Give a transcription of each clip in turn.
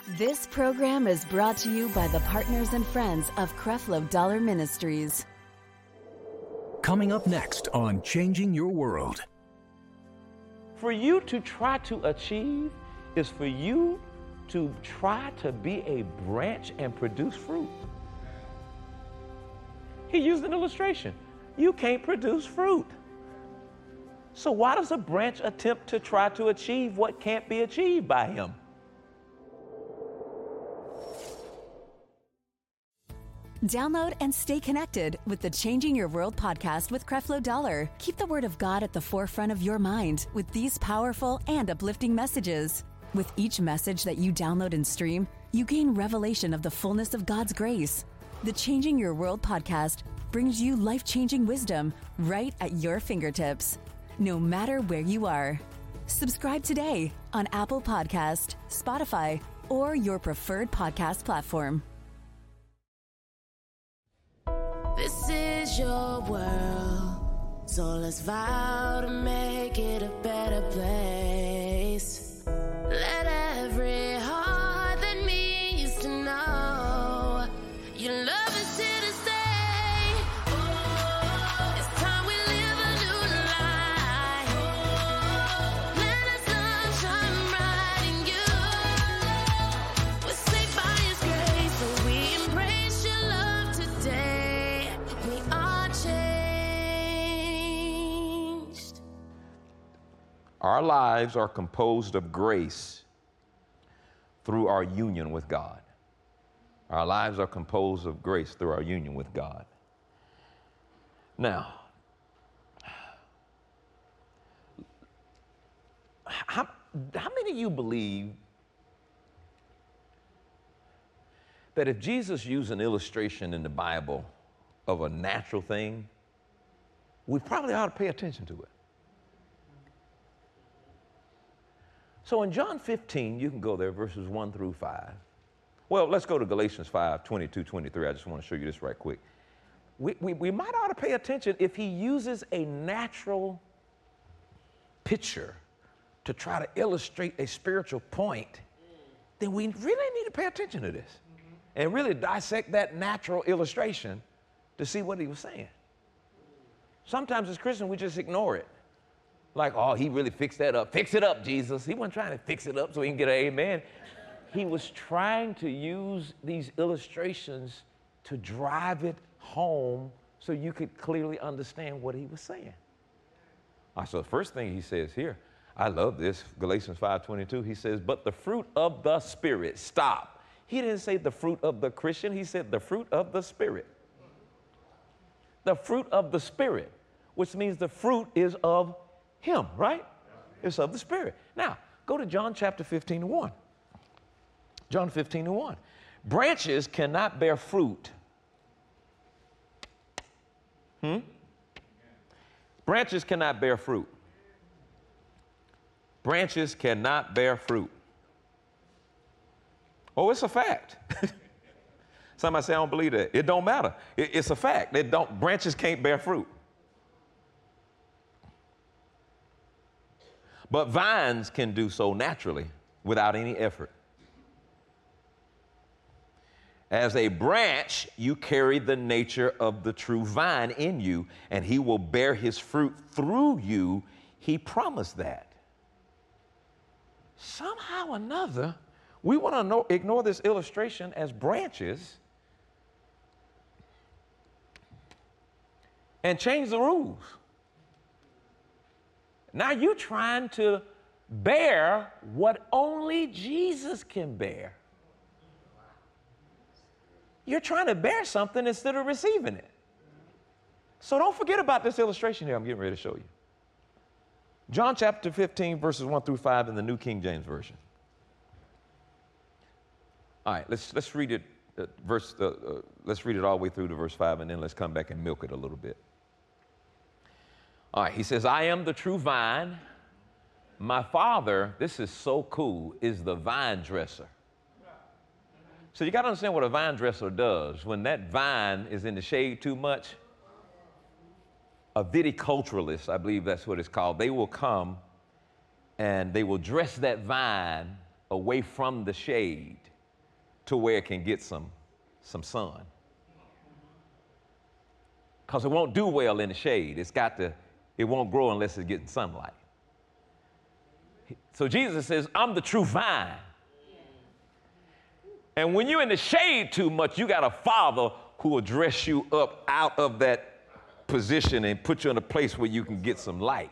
This program is brought to you by the partners and friends of Creflo Dollar Ministries. Coming up next on Changing Your World. For you to try to achieve is for you to try to be a branch and produce fruit. He used an illustration. You can't produce fruit. So why does a branch attempt to try to achieve what can't be achieved by him? Download and stay connected with the Changing Your World podcast with Creflo Dollar. Keep the Word of God at the forefront of your mind with these powerful and uplifting messages. With each message that you download and stream, you gain revelation of the fullness of God's grace. The Changing Your World podcast brings you life-changing wisdom right at your fingertips, no matter where you are. Subscribe today on Apple Podcast, Spotify, or your preferred podcast platform. This is your world, so let's vow to make it a better place. Let every heart that needs to know your love is here to stay. Oh, it's time we live a new life. Oh, let us love shine bright in you. We're saved by His grace, so we embrace your love today. We are changed. Our lives are composed of grace through our union with God. Our lives are composed of grace through our union with God. Now, how many of you believe that if Jesus used an illustration in the Bible of a natural thing, we probably ought to pay attention to it? So in John 15, you can go there, verses 1 through 5. Well, let's go to Galatians 5, 22, 23. I just want to show you this right quick. We might ought to pay attention if he uses a natural picture to try to illustrate a spiritual point, then we really need to pay attention to this and really dissect that natural illustration to see what he was saying. Sometimes as Christians, we just ignore it. Like, oh, he really fixed that up. Fix it up, Jesus. He wasn't trying to fix it up so he can get an amen. He was trying to use these illustrations to drive it home so you could clearly understand what he was saying. All right, so the first thing he says here, I love this, Galatians 5:22, he says, but the fruit of the Spirit, stop. He didn't say the fruit of the Christian, he said the fruit of the Spirit. The fruit of the Spirit, which means the fruit is of him, right? It's of the Spirit. Now, go to John chapter 15:1. John 15:1. Branches cannot bear fruit. Branches cannot bear fruit. Branches cannot bear fruit. Oh, it's a fact. Somebody say, I don't believe that. It don't matter. It's a fact. Branches can't bear fruit. But vines can do so naturally without any effort. As a branch, you carry the nature of the true vine in you, and he will bear his fruit through you. He promised that. Somehow or another, we want to ignore this illustration as branches and change the rules. Now you're trying to bear what only Jesus can bear. You're trying to bear something instead of receiving it. So don't forget about this illustration here I'm getting ready to show you. John chapter 15, verses 1 through 5 in the New King James Version. All right, let's read it. Let's read it all the way through to verse 5, and then let's come back and milk it a little bit. All right, he says, I am the true vine. My Father, this is so cool, is the vine dresser. So you got to understand what a vine dresser does. When that vine is in the shade too much, a viticulturalist, I believe that's what it's called, they will come and they will dress that vine away from the shade to where it can get some sun. Because it won't do well in the shade. It won't grow unless it's getting sunlight. So Jesus says, I'm the true vine. And when you're in the shade too much, you got a Father who will dress you up out of that position and put you in a place where you can get some light.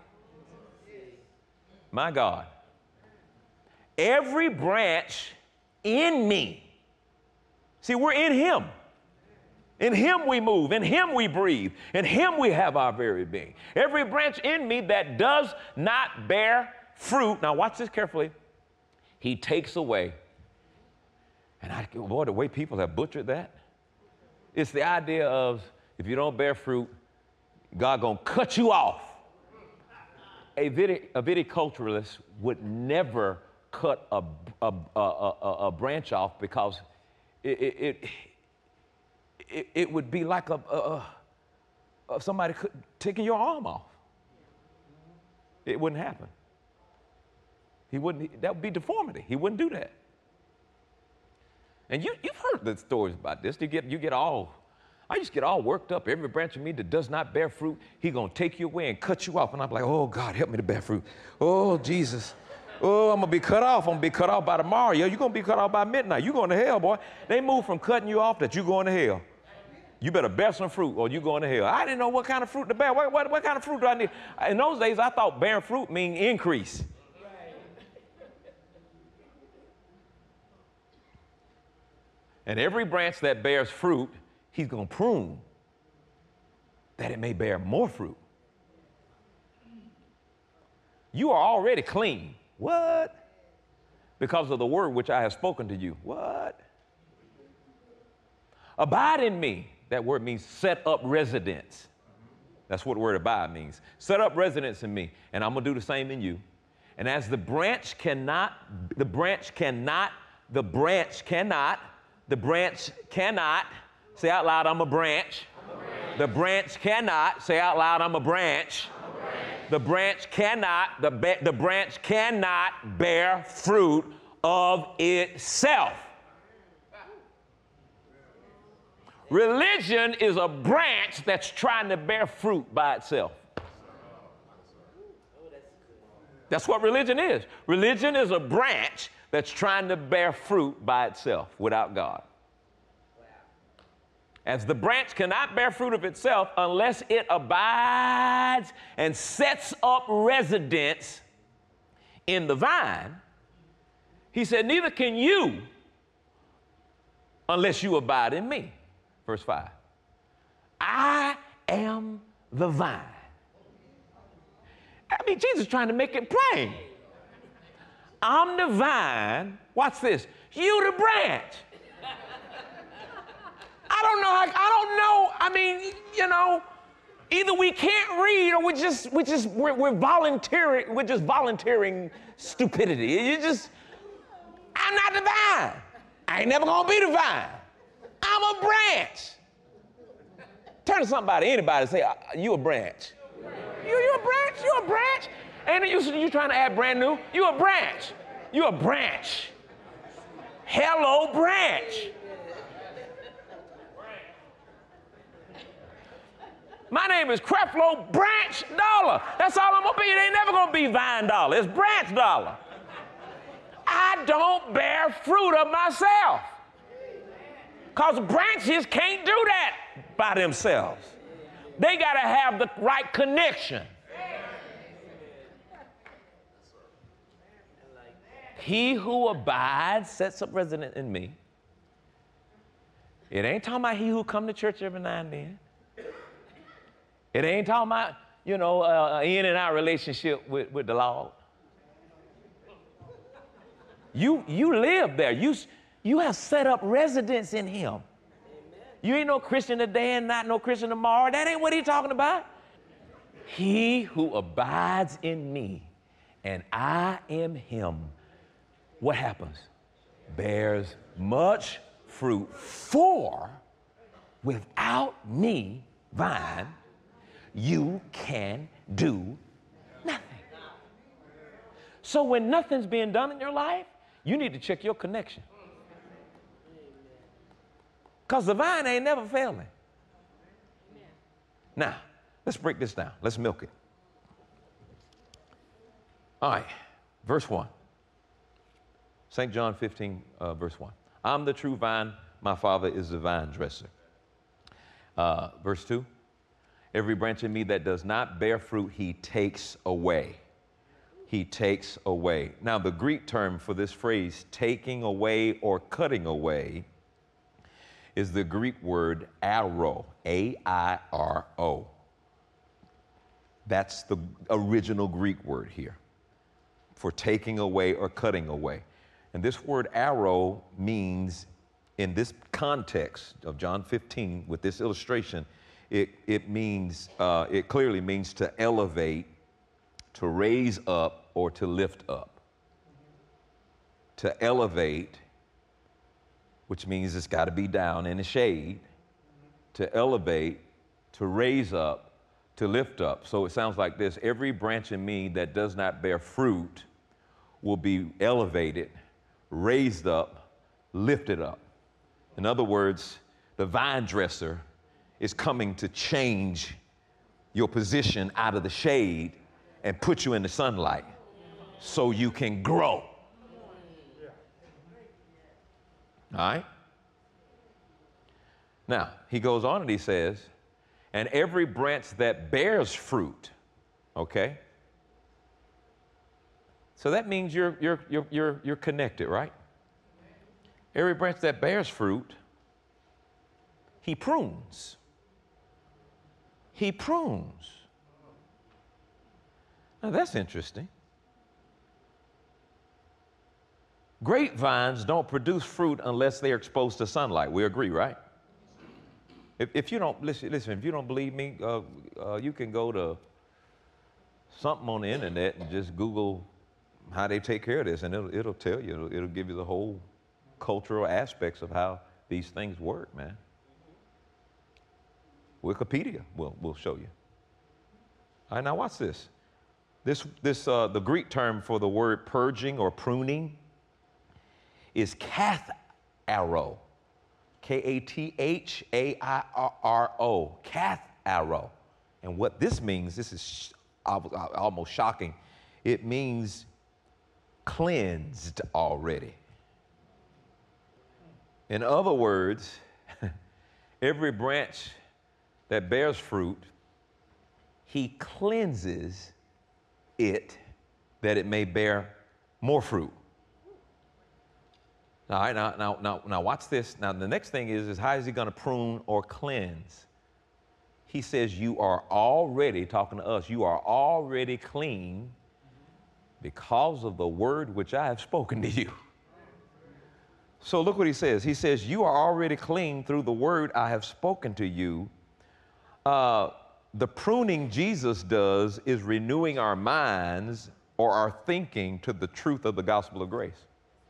My God. Every branch in me. See, we're in Him. In Him we move. In Him we breathe. In Him we have our very being. Every branch in me that does not bear fruit, now watch this carefully, He takes away. And boy, the way people have butchered that. It's the idea of if you don't bear fruit, God gonna cut you off. A viticulturalist would never cut a branch off because it would be like somebody taking your arm off. It wouldn't happen. That would be deformity. He wouldn't do that. And you've heard the stories about this. I just get all worked up. Every branch of me that does not bear fruit, He's going to take you away and cut you off. And I'm like, oh, God, help me to bear fruit. Oh, Jesus. Oh, I'm going to be cut off. I'm going to be cut off by tomorrow. You're going to be cut off by midnight. You're going to hell, boy. They move from cutting you off that you're going to hell. You better bear some fruit or you're going to hell. I didn't know what kind of fruit to bear. What kind of fruit do I need? In those days, I thought bearing fruit means increase. And every branch that bears fruit, He's going to prune that it may bear more fruit. You are already clean. What? Because of the word which I have spoken to you. What? Abide in me. That word means set up residence. That's what the word abide means. Set up residence in me, and I'm going to do the same in you. And as the branch cannot, say out loud, I'm a branch. The branch cannot, say out loud, I'm a branch. The branch cannot bear fruit of itself. Religion is a branch that's trying to bear fruit by itself. That's what religion is. Religion is a branch that's trying to bear fruit by itself without God. As the branch cannot bear fruit of itself unless it abides and sets up residence in the vine, He said, neither can you unless you abide in me. Verse 5. I am the vine. I mean, Jesus is trying to make it plain. I'm the vine. Watch this. You the branch. I don't know. I mean, either we can't read or we're volunteering stupidity. I'm not the vine. I ain't never gonna be the vine. I'm a branch. Turn to anybody and say, you a branch. You a branch? You a branch? Ain't you trying to add brand new? You a branch. You a branch. Hello, branch. My name is Creflo Branch Dollar. That's all I'm gonna be. It ain't never gonna be Vine Dollar. It's Branch Dollar. I don't bear fruit of myself. Because branches can't do that by themselves. They gotta have the right connection. He who abides sets up residence in me. It ain't talking about he who come to church every now and then. It ain't talking about, in and out relationship with the Lord. You live there. You have set up residence in Him. You ain't no Christian today and not no Christian tomorrow. That ain't what He's talking about. He who abides in me and I am Him, what happens? Bears much fruit. For without me, vine, you can do nothing. So when nothing's being done in your life, you need to check your connection. Because the vine ain't never failing. Now, let's break this down. Let's milk it. All right, verse 1. St. John 15, verse 1. I'm the true vine, my Father is the vine dresser. Verse 2. Every branch in me that does not bear fruit, he takes away. He takes away. Now, the Greek term for this phrase, taking away or cutting away, is the Greek word airo, A-I-R-O. That's the original Greek word here for taking away or cutting away. And this word airo means, in this context of John 15, with this illustration, it clearly means to elevate, to raise up, or to lift up. To elevate, which means it's got to be down in the shade. To elevate, to raise up, to lift up. So it sounds like this: every branch in me that does not bear fruit will be elevated, raised up, lifted up. In other words, the vine dresser is coming to change your position out of the shade and put you in the sunlight so you can grow. All right? Now, he goes on and he says, and every branch that bears fruit, okay? So that means you're connected, right? Every branch that bears fruit, he prunes. He prunes. Now that's interesting. Grapevines don't produce fruit unless they're exposed to sunlight. We agree, right? If you don't, listen, if you don't believe me, you can go to something on the internet and just Google how they take care of this, and it'll tell you, it'll give you the whole cultural aspects of how these things work, man. Wikipedia will show you. All right, now watch this. The Greek term for the word purging or pruning is katharo. K-A-T-H-A-I-R-O. Katharo. And what this means, this is almost shocking. It means cleansed already. In other words, every branch that bears fruit, he cleanses it that it may bear more fruit. All right, now watch this. Now the next thing is how is he going to prune or cleanse? He says you are already, talking to us, you are already clean because of the word which I have spoken to you. So look what he says. He says, you are already clean through the word I have spoken to you. The pruning Jesus does is renewing our minds or our thinking to the truth of the gospel of grace.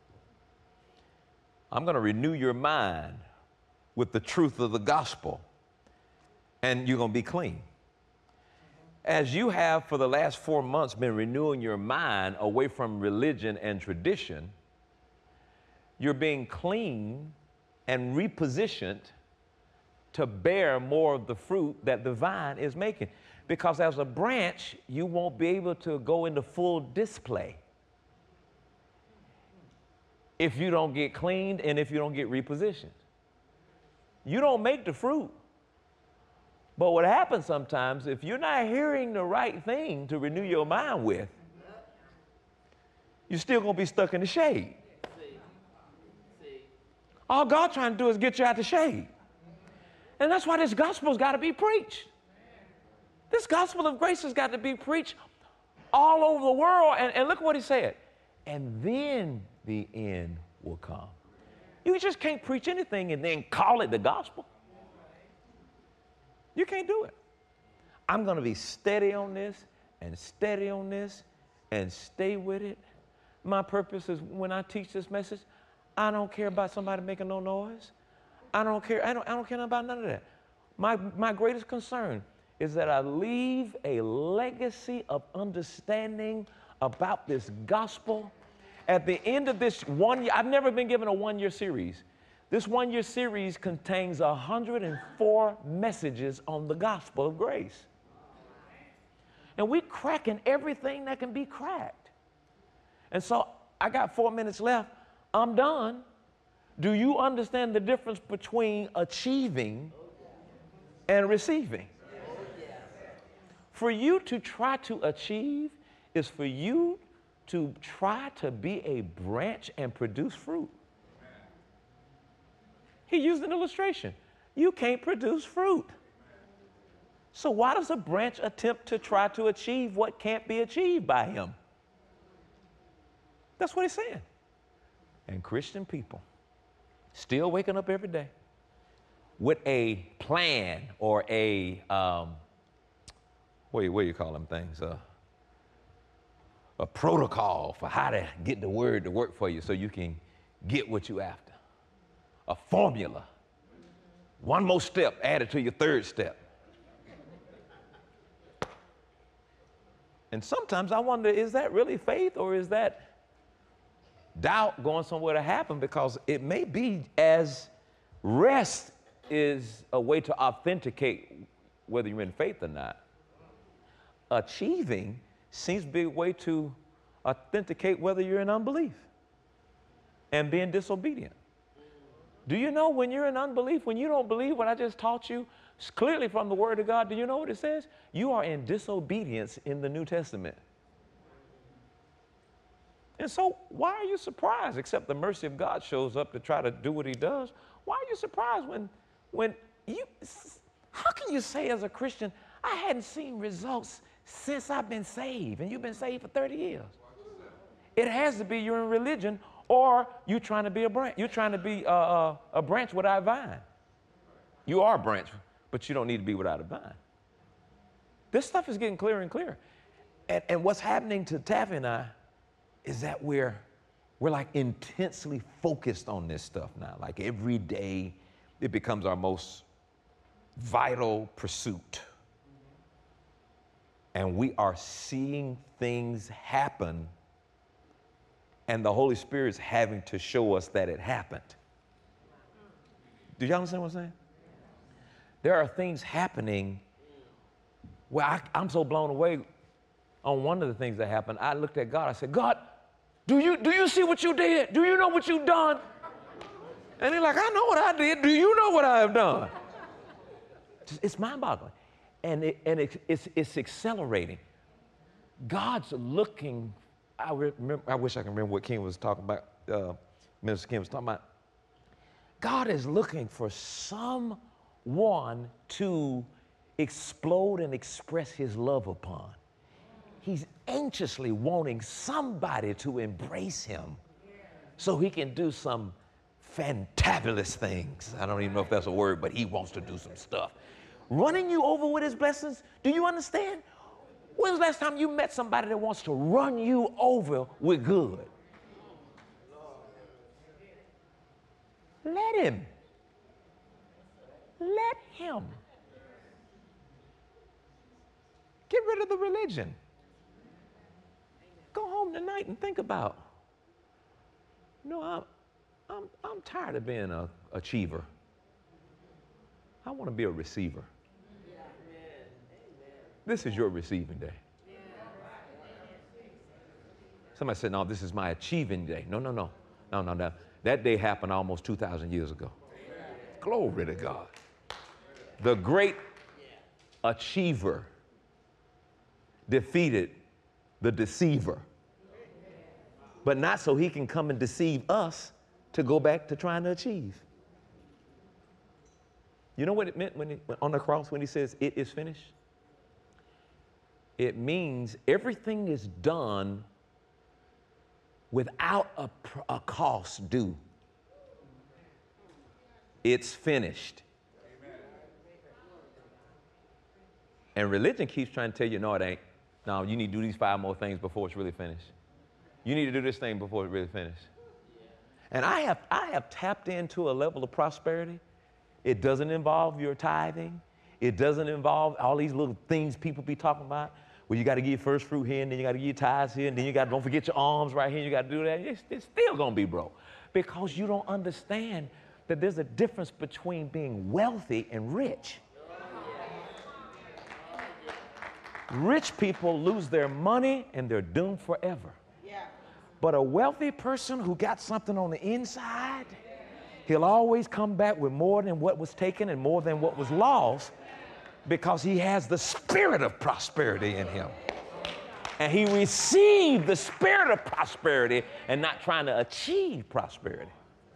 I'm going to renew your mind with the truth of the gospel, and you're going to be clean. As you have for the last 4 months been renewing your mind away from religion and tradition, you're being clean and repositioned to bear more of the fruit that the vine is making. Because as a branch, you won't be able to go into full display if you don't get cleaned and if you don't get repositioned. You don't make the fruit. But what happens sometimes, if you're not hearing the right thing to renew your mind with, you're still going to be stuck in the shade. All God's trying to do is get you out the shade. And that's why this gospel's got to be preached. This gospel of grace has got to be preached all over the world. And look what he said. And then the end will come. You just can't preach anything and then call it the gospel. You can't do it. I'm going to be steady on this and steady on this and stay with it. My purpose is when I teach this message, I don't care about somebody making no noise. I don't care about none of that. My greatest concern is that I leave a legacy of understanding about this gospel. At the end of this 1 year, I've never been given a 1-year series. This one-year series contains 104 messages on the gospel of grace. And we're cracking everything that can be cracked. And so I got 4 minutes left. I'm done. Do you understand the difference between achieving and receiving? For you to try to achieve is for you to try to be a branch and produce fruit. He used an illustration. You can't produce fruit. So why does a branch attempt to try to achieve what can't be achieved by him? That's what he's saying. And Christian people still waking up every day with a plan or a, what do you call them things? A protocol for how to get the word to work for you so you can get what you after. A formula. One more step added to your third step. And sometimes I wonder, is that really faith or is that doubt going somewhere to happen? Because it may be as rest is a way to authenticate whether you're in faith or not. Achieving seems to be a way to authenticate whether you're in unbelief and being disobedient. Do you know when you're in unbelief, when you don't believe what I just taught you clearly from the Word of God, do you know what it says? You are in disobedience in the New Testament. And so why are you surprised, except the mercy of God shows up to try to do what he does? Why are you surprised when you, how can you say as a Christian, I hadn't seen results since I've been saved, and you've been saved for 30 years? It has to be you're in religion or you're trying to be a branch. You're trying to be a branch without a vine. You are a branch, but you don't need to be without a vine. This stuff is getting clearer and clearer. And what's happening to Taffy and I is that we're like intensely focused on this stuff now. Like every day, it becomes our most vital pursuit. And we are seeing things happen, and the Holy Spirit's having to show us that it happened. Do y'all understand what I'm saying? There are things happening where I'm so blown away. On one of the things that happened, I looked at God. I said, God, do you see what you did? Do you know what you've done? And he's like, I know what I did. Do you know what I have done? It's mind-boggling. And it's accelerating. God's looking. I wish I can remember what King was talking about. Minister King was talking about. God is looking for someone to explode and express his love upon. He's anxiously wanting somebody to embrace him so he can do some fantabulous things. I don't even know if that's a word, but he wants to do some stuff. Running you over with his blessings, do you understand? When's the last time you met somebody that wants to run you over with good? Let him. Let him. Get rid of the religion. Go home tonight and think about, I'm tired of being an achiever. I want to be a receiver. This is your receiving day. Somebody said, no, this is my achieving day. No. That day happened almost 2,000 years ago. Glory to God. The great achiever defeated the deceiver. But not so he can come and deceive us to go back to trying to achieve. You know what it meant when on the cross when he says, it is finished? It means everything is done without a cost due. It's finished. And religion keeps trying to tell you, no, it ain't. No, you need to do these 5 more things before it's really finished. You need to do this thing before it's really finished. And I have tapped into a level of prosperity. It doesn't involve your tithing. It doesn't involve all these little things people be talking about. Well, you got to give your first fruit here, and then you got to give your tithes here, and then you got to don't forget your alms right here. You got to do that. It's still going to be broke because you don't understand that there's a difference between being wealthy and rich. Rich people lose their money and they're doomed forever. But a wealthy person who got something on the inside, he'll always come back with more than what was taken and more than what was lost, because he has the spirit of prosperity in him. And he received the spirit of prosperity and not trying to achieve prosperity.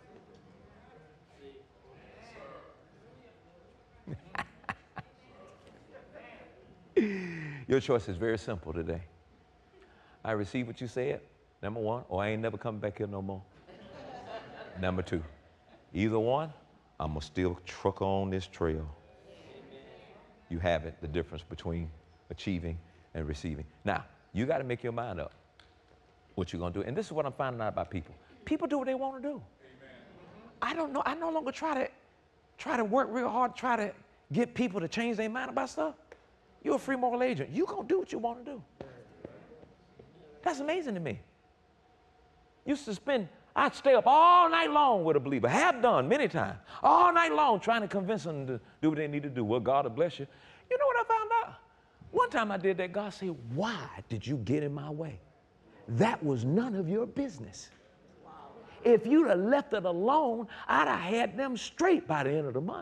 Your choice is very simple today. I receive what you said, number one, or I ain't never coming back here no more. Number two, either one, I'm going to still truck on this trail. You have it, the difference between achieving and receiving. Now, you got to make your mind up what you're going to do. And this is what I'm finding out about people. People do what they want to do. I don't know. I no longer try to work real hard, try to get people to change their mind about stuff. You're a free moral agent. You're going to do what you want to do. That's amazing to me. I'd stay up all night long with a believer, have done many times, all night long trying to convince them to do what they need to do. Well, God will bless you. You know what I found out? One time I did that, God said, why did you get in my way? That was none of your business. Wow. If you'd have left it alone, I'd have had them straight by the end of the month.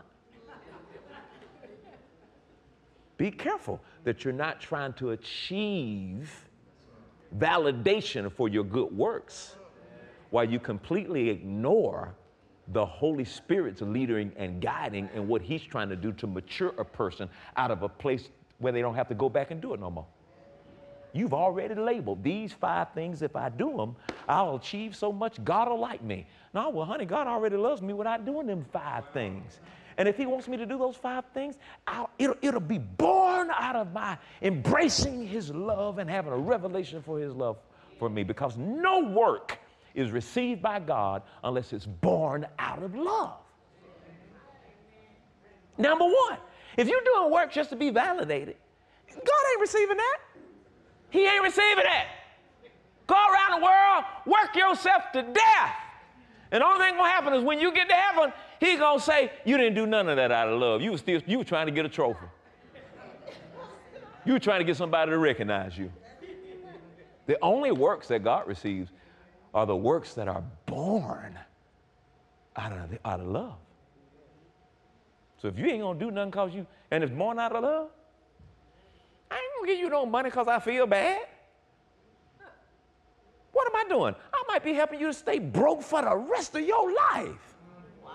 Be careful that you're not trying to achieve validation for your good works while you completely ignore the Holy Spirit's leading and guiding and what he's trying to do to mature a person out of a place where they don't have to go back and do it no more. You've already labeled these 5 things. If I do them, I'll achieve so much, God will like me. No, well, honey, God already loves me without doing them 5 things. And if he wants me to do those 5 things, it'll be born out of my embracing his love and having a revelation for his love for me, because no work is received by God unless it's born out of love. Number one, if you're doing work just to be validated, God ain't receiving that. He ain't receiving that. Go around the world, work yourself to death. And the only thing gonna happen is when you get to heaven, he's gonna say, you didn't do none of that out of love. You were trying to get a trophy. You were trying to get somebody to recognize you. The only works that God receives are the works that are born out of love. So if you ain't gonna do nothing cause you, and it's born out of love, I ain't gonna give you no money cause I feel bad. What am I doing? I might be helping you to stay broke for the rest of your life. Wow.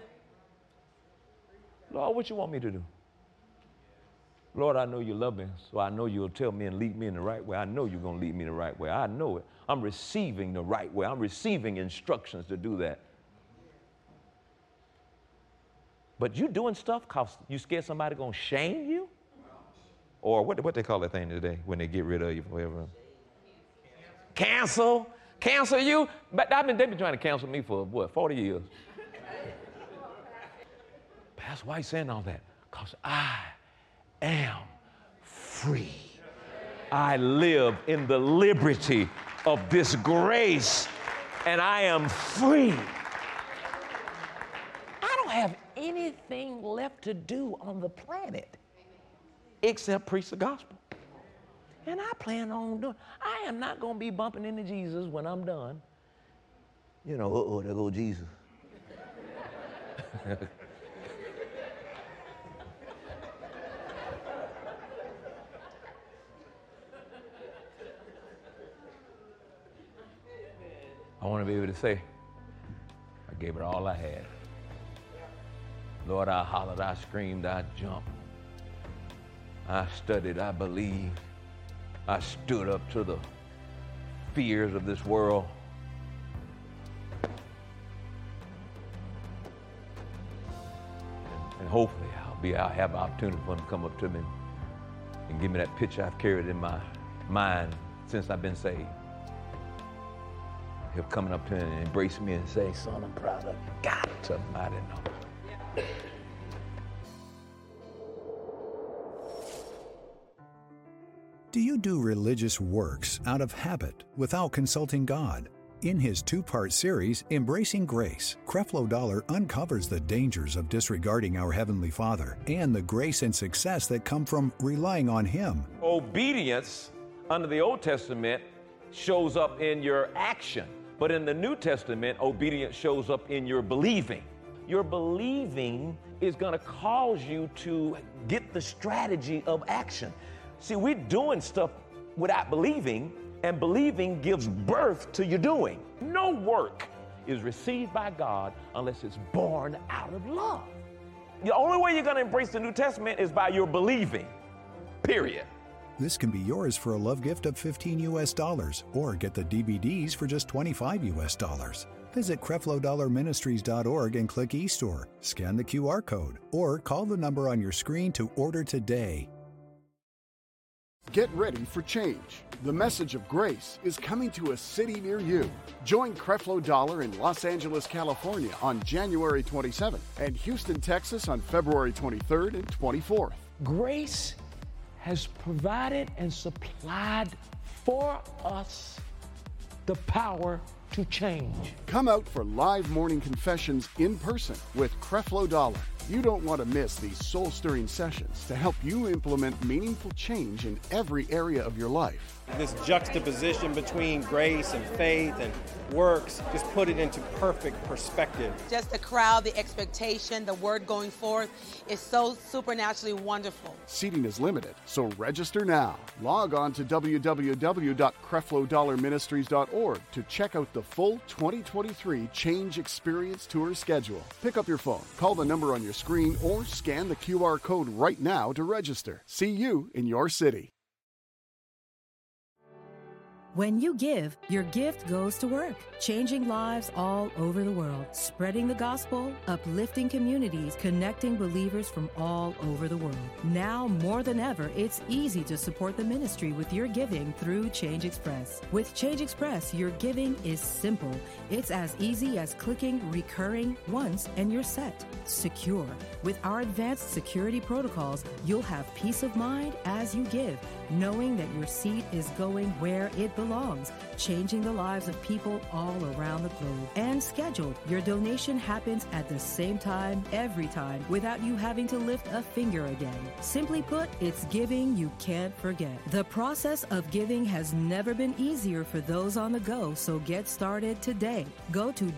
Lord, what you want me to do? Lord, I know you love me, so I know you'll tell me and lead me in the right way. I know you're going to lead me in the right way. I know it. I'm receiving the right way. I'm receiving instructions to do that. But you doing stuff because you scared somebody going to shame you? Or what they call that thing today when they get rid of you forever? Cancel you. But they've been trying to cancel me for, 40 years. Pastor, why are you saying all that? Because I am free. I live in the liberty of this grace, and I am free. I don't have anything left to do on the planet except preach the gospel. And I plan on doing. I am not going to be bumping into Jesus when I'm done. You know, there goes Jesus. I want to be able to say, I gave it all I had. Lord, I hollered, I screamed, I jumped. I studied, I believed. I stood up to the fears of this world. And hopefully I'll have an opportunity for him to come up to me and give me that picture I've carried in my mind since I've been saved. He'll come up to me and embrace me and say, son, I'm proud of you. God Almighty knows. Do you do religious works out of habit without consulting God? In his two-part series, Embracing Grace, Creflo Dollar uncovers the dangers of disregarding our Heavenly Father and the grace and success that come from relying on Him. Obedience under the Old Testament shows up in your action, but in the New Testament, obedience shows up in your believing. Your believing is going to cause you to get the strategy of action. See, we're doing stuff without believing, and believing gives birth to your doing. No work is received by God unless it's born out of love. The only way you're going to embrace the New Testament is by your believing, period. This can be yours for a love gift of $15 or get the DVDs for just $25. Visit CrefloDollarMinistries.org and click eStore, scan the QR code, or call the number on your screen to order today. Get ready for change. The message of grace is coming to a city near you. Join Creflo Dollar in Los Angeles, California on January 27th and Houston, Texas on February 23rd and 24th. Grace has provided and supplied for us the power to change. Come out for live morning confessions in person with Creflo Dollar. You don't want to miss these soul-stirring sessions to help you implement meaningful change in every area of your life. This juxtaposition between grace and faith and works just put it into perfect perspective. Just the crowd, the expectation, the word going forth is so supernaturally wonderful. Seating is limited, so register now. Log on to www.CrefloDollarMinistries.org to check out the full 2023 Change Experience Tour schedule. Pick up your phone, call the number on your screen, or scan the QR code right now to register. See you in your city. When you give, your gift goes to work, changing lives all over the world, spreading the gospel, uplifting communities, connecting believers from all over the world. Now more than ever, it's easy to support the ministry with your giving through Change Express. With Change Express, your giving is simple. It's as easy as clicking recurring once and you're set. Secure. With our advanced security protocols, you'll have peace of mind as you give, knowing that your seed is going where it belongs, changing the lives of people all around the globe. And scheduled, your donation happens at the same time, every time, without you having to lift a finger again. Simply put, it's giving you can't forget. The process of giving has never been easier for those on the go, so get started today. Go to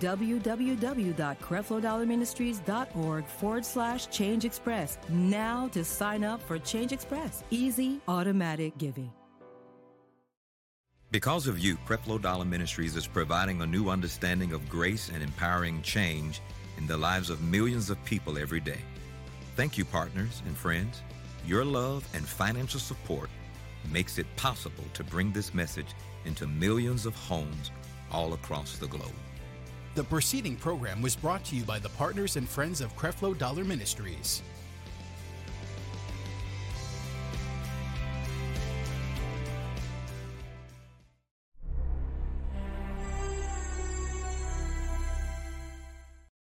www.CrefloDollarMinistries.org/Change Express now to sign up for Change Express. Easy, automatic giving. Because of you, Creflo Dollar Ministries is providing a new understanding of grace and empowering change in the lives of millions of people every day. Thank you, partners and friends. Your love and financial support makes it possible to bring this message into millions of homes all across the globe. The preceding program was brought to you by the partners and friends of Creflo Dollar Ministries.